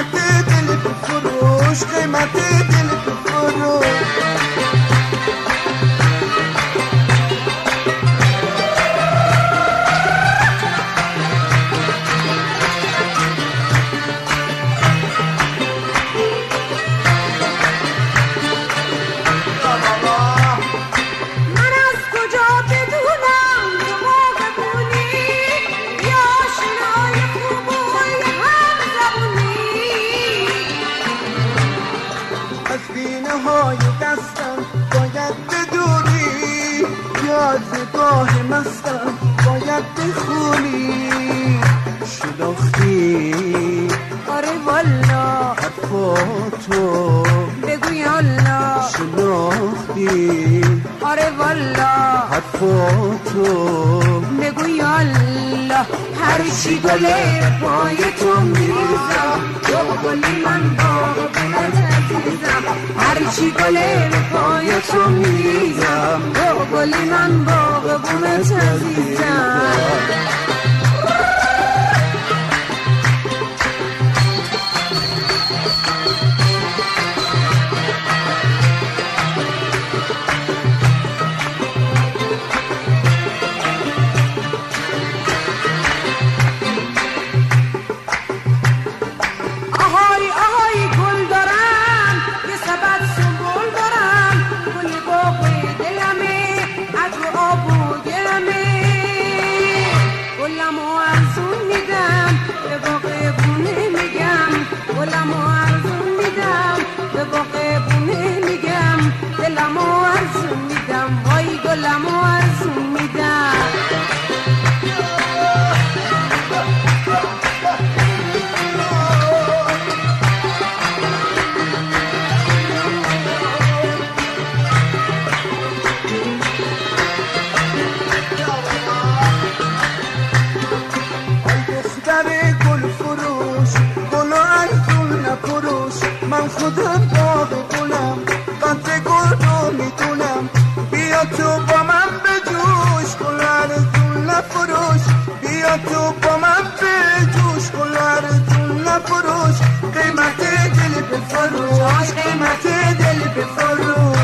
قیمت دل بفروش، قیمت دل بفروش. های دستم باید بدونی، یاد نگاه مستم باید بخونی. شناختی آره والا حرفاتو بگو یالا. شناختی آره والا حرفاتو بگو یالا. هر چی گله پای تو میریزم، تو گلی من باغبونت عزیزم. هر چی گله پای تو میریزم، تو گلی من باغبونت عزیزم. دلمو ارزون میدم، وای گلمو ارزون میدم. دختر گل فروش، گل ارزون نفروش. من خودم باغ گلم، قدر گل رو میدونم. بیا تو با من بجوش، گل ارزون نفروش. بیا تو با من بجوش، گل ارزون نفروش. قیمت دل بفروش، قیمت دل بفروش.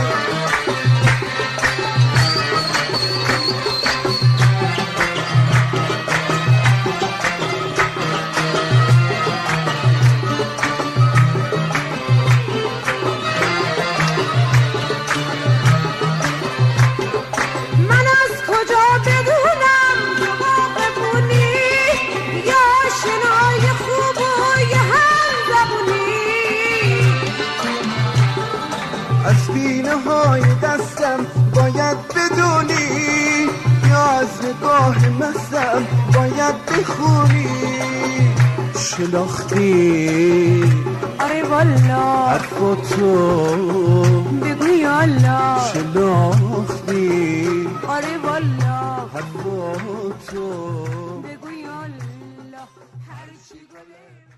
از سینه های دستم باید بدونی، یا از نگاه مستم باید بخونی. شناختی آره والا حرفاتو بگو یالا. شناختی آره والا حرفاتو بگو یالا. هر چی گله